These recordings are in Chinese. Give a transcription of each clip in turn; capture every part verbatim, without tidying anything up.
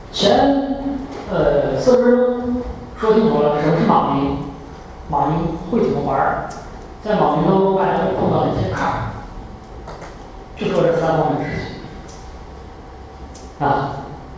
前呃四十分钟说清楚了什么是网云，网云会怎么玩，在网云当中大家会碰到哪些坎儿，就说这三方面的事情啊。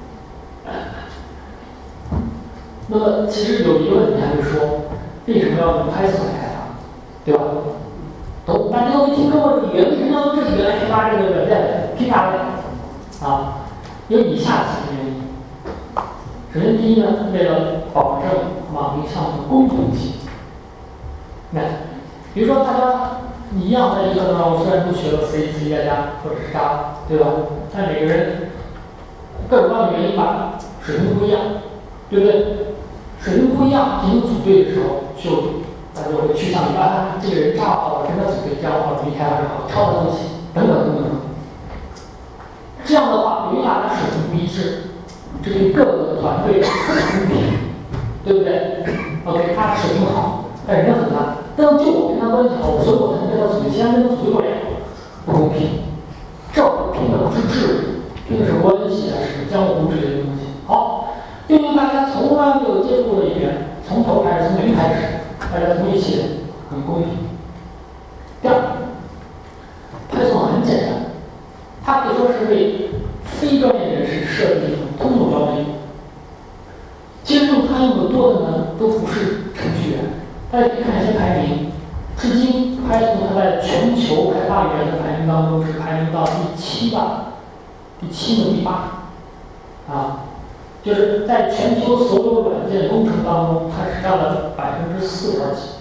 那么其实有一个问题还会说，为什么要用 Python 来开发，对吧？都大家都没听说过这个语言，为什么要用这个语言来开发这个软件？凭啥的？啊，有以下几个原因。首先，第一呢，为了保证网云项目的公平性。那比如说大家一样在这个课堂上，虽然都学了 C、C 加加或者是 Java， 对吧？但每个人各种各样的原因吧，水平不一样，对不对？水平不一样，进行组队的时候，就大家就会趋向于啊，这个人 Java 好，跟他组队，这样的话容易开发更好，抄他东西，等等等等。这样的话，由于大家水平不一致，这对各个团队不公平，对不对 ？OK， 他水平好，但人很烂，但是就我跟他关系好，所以我才能跟他组队，其他人都组队不了，不公平。这拼的不是智力，拼的是关系啊，是江湖之类的东西。好，对于大家从来没有接触过的语言，从头开始，从零开始，大家同一起来，很公平。第二 ，Python 很简单，它可以说是为非专业人士设计一种通用标准。其实用它用的多的呢，都不是程序员。大家可以看一些排名，至今 Python 它在全球开发语言的排名当中是排名到第七吧，第七和第八，啊，就是在全球所有软件工程当中，它是占了百分之四点几。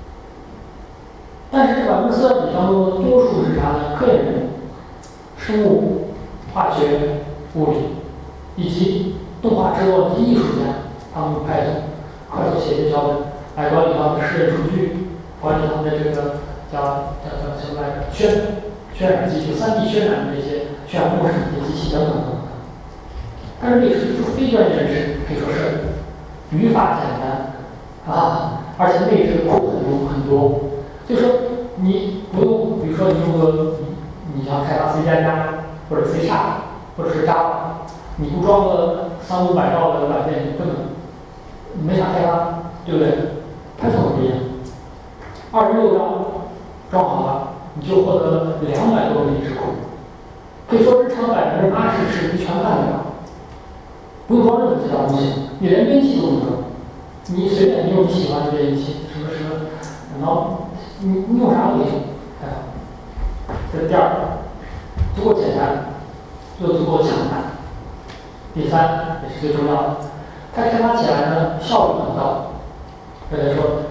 但是这百分之四点几当中的多数是啥呢？科研人员、生物、化学、物理，以及动画制作的艺术家，他们用 Python 快速写一些脚本，来管理他们的实验数据，管理他们的这个叫叫叫什么来着？渲渲染技术、三 D 渲染的这些渲染模式的机器等等等等。但是这是就非专业人士可以说是语法简单啊，而且内置库很多很多，就说你不用，比如说你用个你你想开发 C 加加或者 C 叉或者是 Java， 你不装个三五百兆的软件，你根本没啥开发，对不对？Python 不一样，二十六兆装好了，你就获得两百多个内置库，可以说日常百分之八十事情全干掉，不用装任何其他东西，你连编辑都不用装，你随便你用你喜欢的编辑器，什么什么，然后你你用啥都行，开发。这是第二个，足够简单，又足够强大。第三也是最重要的，它开发起来呢效率很高。大家说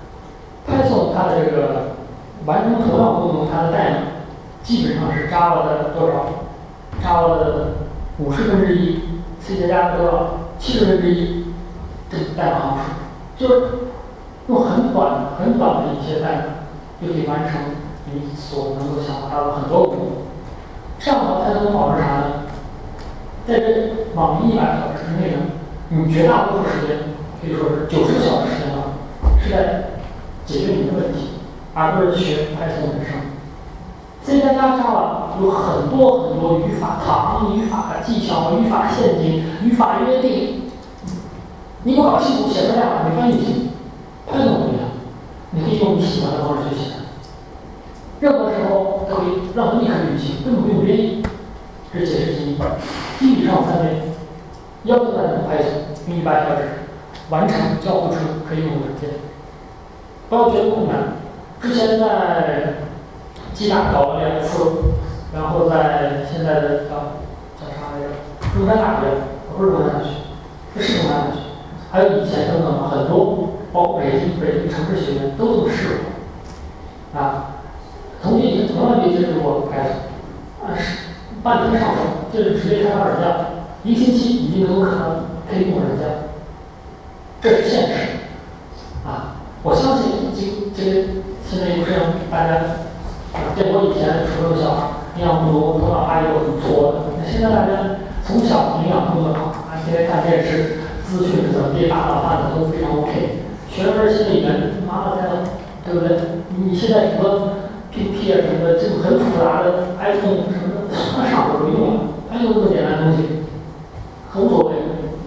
，Python 它的这个完成同样功能，它的代码基本上是 Java 的多少 ？Java 的五十分之一 ，C 加加多少？七十分之一，这个代码行数，就是用很短很短的一些代码，就可以完成你所能够想达到的很多功能。这样的话才能保证啥呢？在这网易一百个小时之内呢，你绝大多数时间可以说是九十个小时时间吧，是在解决你的问题，而不是学 Python 本身。C 加加 Java 有很多很多语法糖、语法技巧、语法陷阱、语法约定，你不搞清楚写出来没翻译性。Python 不一样，你可以用你喜欢的方式去写，任何时候都可以让立刻运行，根本不用编译。这是解释之一。基以上三类，要求大家用 Python 用一百小时完成交互出可以用的软件，不要觉得困难。之前在吉大搞了两次，然后在现在的叫叫啥来着？中山大学，不是中山大学，是中山大学，还有以前等等很多，包括北京北京城市学院都这么试过。啊，同学以前从来没接触过 Python， 啊是半天上手，就是直接开发软件，一个星期已经能够看到可以用软件，这是现实。啊，我相信这这个现在有这样大家。见过以前初中小孩营养不足，头脑发育都很挫的。那现在大家从小营养都很好，啊，天天看电视，资讯怎么地，打打饭的都非常 OK。学门新的语言，麻麻在了，对不对？你现在什么 P P 啊什么的，这种很复杂的 iPhone 什么的，上手就用了，还有这么简单的东西，很无所谓。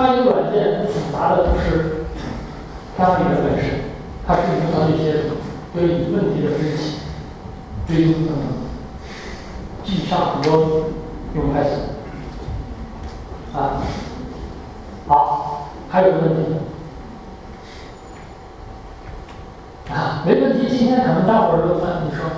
发一个软件复杂的不是开发语言本身，它是用到一些对问题的分析、追踪等等。具体上很多用 Python 啊。好，还有个问题啊，没问题。今天可能大伙儿都问，你说。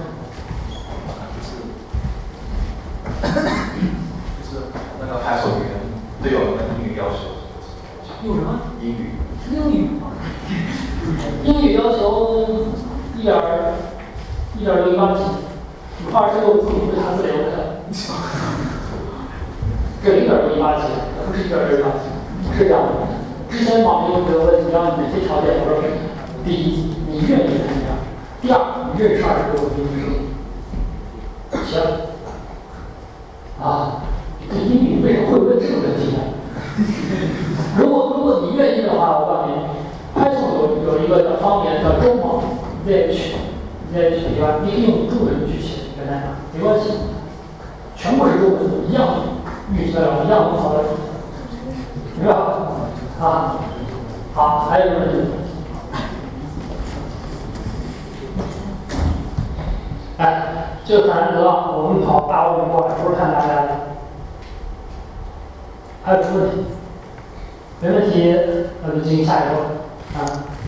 就是那个 Python 语言对我们的英语要求。 用什么？ 英语。 英语。英语要求一点一点六一八七，二十六字母查字流的。这一点六一八七，不是一点六一八七，是这样的。之前网上有个问题，让你哪些条件？我说，第一，你愿意参加；第二，你认识二十六个英语生。行。啊，这英语为什么会问这个问题呢？如果如果你愿意的话，我告诉你 ，Python 有有一个叫方言叫中网 Z H，Z H 对吧？你可以用中文去写源代码，没关系，全部是中文，一样运行得了，一样能跑得出，明白吧？啊，好，还有一个问题，哎，这个很难得，我们跑大奥运过来不是看大家的，还有什么问题？没问题，那就进行下一个啊。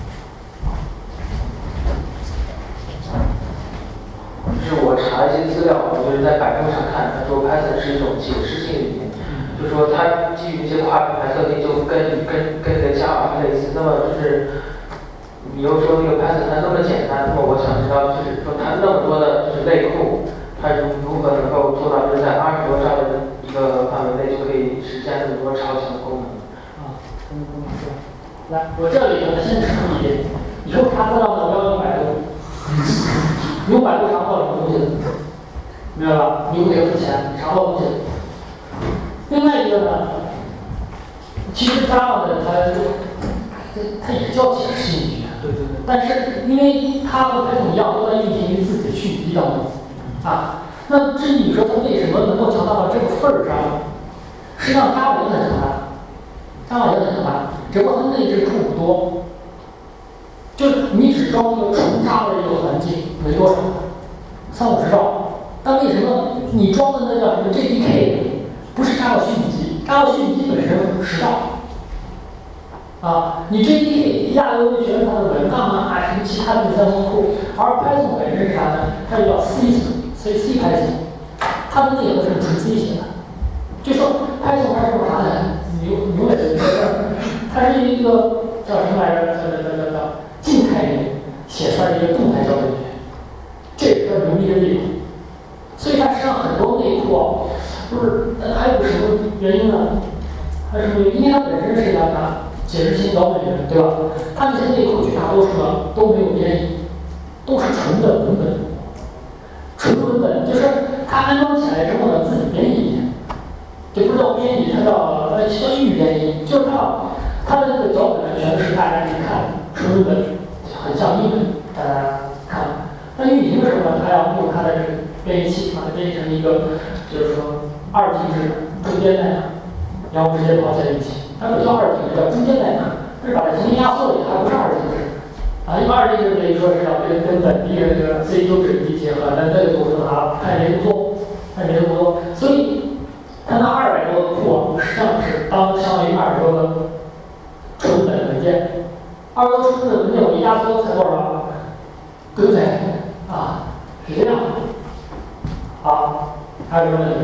就是我查一些资料，我就是在百度上看，他说 Python 是一种解释性语言，就是说它基于一些跨品牌特性，就跟跟跟那个 Java 类似。那么就是你又说那个 Python 它那么简单，那么我想知道，就是说它那么多的就是类库，它如如何能够做到就是在二十多兆的一个范围内就可以实现那么多超强的功能？ 嗯，来，我这里呢先指出一点，以后查资料呢不要用百度，用百度查不到什么东西的，明白吧？你不得付钱，查不到东西。另外一个呢，其实 Java 呢它它也叫解释性语言，对对对，但是因为它和 Python 一样，都在运行于自己的讯息当中啊。那至于你说它为什么能够强大到这个份儿上，实际上 Java 也很强大。Java 也很强大，只不过它内置处不多，就是你只装一个纯 Java 的一个环境没多少，三五十兆。但为什么你装的那叫什么 J D K 不是 Java 虚拟机 ？Java 虚拟机本身十兆啊，你 J D K 压根就全是它的文档啊，什么其他的第三方库，而 Python 本身是啥呢？它是叫 C C C Python， 它的内核是纯 C 写的，就说 Python 它是干啥的？你永远是这事儿，它是一个叫什么来着？叫叫叫叫叫静态语写出来的一个动态交互语言，这是它牛逼的地方。所以它实际上很多内库啊，不是还有什么原因呢？还有什么原因？因为它本身是叫啥解释性交互语言，对吧？它这些内库绝大多数呢都没有编译，都是纯的文本，纯文本就是它安装起来之后呢自己编译一下。这不叫编译，它叫呃叫预编译，就是它它的这个脚本呢全是大家可以看纯文本，很像英文，大家看。那运行的时候呢，它要用它的这个编译器，把它编译成一个就是说二进制中间代码，然后直接跑在一起。它不叫二进制，叫中间代码，它是把它重新压缩了，它不是二进制。啊，一般二进制可以说是要跟跟本地的这个 C 九指一结合，但这个就复杂，它也没不做，它也没不做，所以。它那二百多个库啊，实际上是当相当于二十多个纯本文件，二十多纯本文件我一压缩才多少？对不对？啊，是这样的。好，还有什么问题？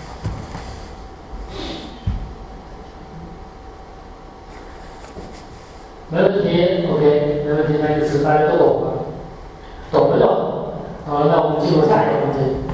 没问题 ，OK， 没问题，那意思大家都懂了，懂了就好。好，那我们进入下一个环节。